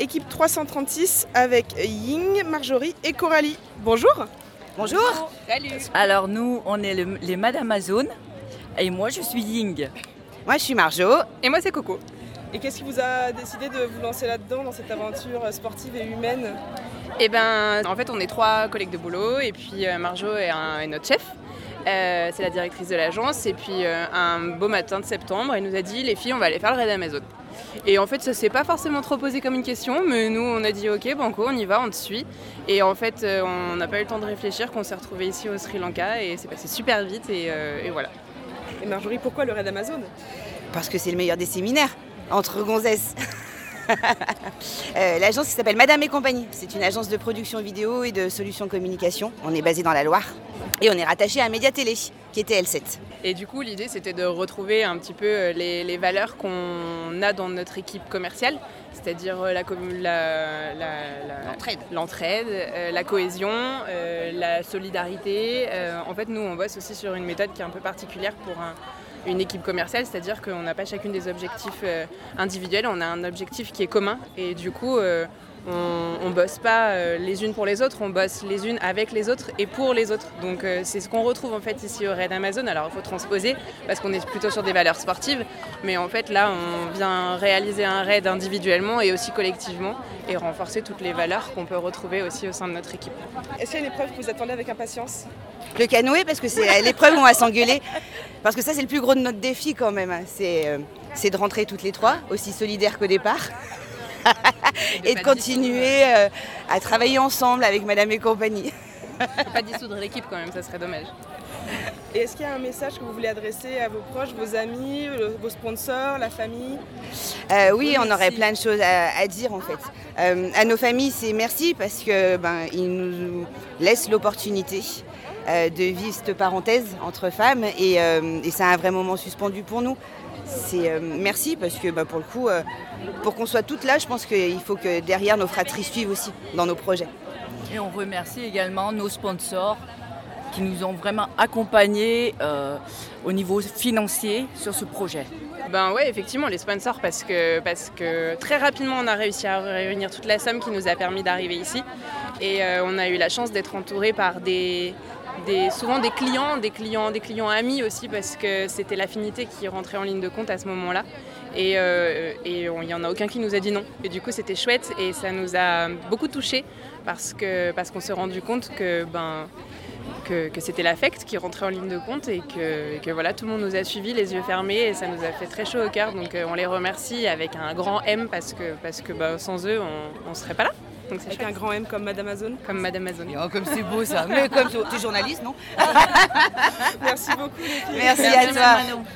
équipe 336 avec Ying, Marjorie et Coralie. Bonjour. Bonjour. Salut. Alors nous, on est les Madamazones et moi je suis Ying. Moi je suis Marjo. Et moi c'est Coco. Et qu'est-ce qui vous a décidé de vous lancer là-dedans, dans cette aventure sportive et humaine ? Eh ben, en fait, on est 3 collègues de boulot et puis Marjo est notre chef. C'est la directrice de l'agence et puis un beau matin de septembre, elle nous a dit les filles, on va aller faire le raid Amazon. Et en fait, ça s'est pas forcément trop posé comme une question, mais nous on a dit ok, banco, on y va, on te suit. Et en fait, on n'a pas eu le temps de réfléchir qu'on s'est retrouvés ici au Sri Lanka et c'est passé super vite et voilà. Et Marjorie, pourquoi le raid Amazon ? Parce que c'est le meilleur des séminaires, entre gonzesses. L'agence qui s'appelle Madame et compagnie. C'est une agence de production vidéo et de solutions communication. On est basé dans la Loire et on est rattaché à Média Télé, qui était L7. Et du coup, l'idée, c'était de retrouver un petit peu les valeurs qu'on a dans notre équipe commerciale, c'est-à-dire l'entraide, la cohésion, la solidarité. En fait, nous, on bosse aussi sur une méthode qui est un peu particulière pour une équipe commerciale, c'est-à-dire qu'on n'a pas chacune des objectifs individuels, on a un objectif qui est commun et du coup on bosse pas les unes pour les autres, on bosse les unes avec les autres et pour les autres. Donc c'est ce qu'on retrouve en fait ici au raid Amazon. Alors il faut transposer parce qu'on est plutôt sur des valeurs sportives, mais en fait là on vient réaliser un raid individuellement et aussi collectivement et renforcer toutes les valeurs qu'on peut retrouver aussi au sein de notre équipe. Est-ce qu'il y a une épreuve que vous attendez avec impatience ? Le canoë, parce que c'est l'épreuve où on va s'engueuler. Parce que ça, c'est le plus gros de notre défi quand même. C'est de rentrer toutes les 3, aussi solidaires qu'au départ. Et de continuer à travailler ensemble avec Madame et compagnie. Faut pas dissoudre l'équipe quand même, ça serait dommage. Et est-ce qu'il y a un message que vous voulez adresser à vos proches, vos amis, vos sponsors, la famille ? Oui, on aurait plein de choses à dire en fait. À nos familles, c'est merci parce que ils nous laissent l'opportunité de vivre cette parenthèse entre femmes et c'est un vrai moment suspendu pour nous. C'est merci parce que pour le coup, pour qu'on soit toutes là, je pense qu'il faut que derrière nos fratries suivent aussi dans nos projets. Et on remercie également nos sponsors qui nous ont vraiment accompagnés au niveau financier sur ce projet. Ouais, effectivement, les sponsors, parce que très rapidement, on a réussi à réunir toute la somme qui nous a permis d'arriver ici. Et on a eu la chance d'être entourés par souvent des clients amis aussi, parce que c'était l'affinité qui rentrait en ligne de compte à ce moment-là. Et il n'y en a aucun qui nous a dit non. Et du coup, c'était chouette et ça nous a beaucoup touchés parce qu'on s'est rendu compte que c'était l'affect qui rentrait en ligne de compte et que voilà, tout le monde nous a suivis les yeux fermés et ça nous a fait très chaud au cœur. Donc on les remercie avec un grand M parce que sans eux, on ne serait pas là. Donc c'est avec chouette. un grand M comme Madame Amazon. Comme Madame Amazon. Oh, comme c'est beau ça. Mais comme tu es journaliste, non ? Merci beaucoup les filles. Merci à toi.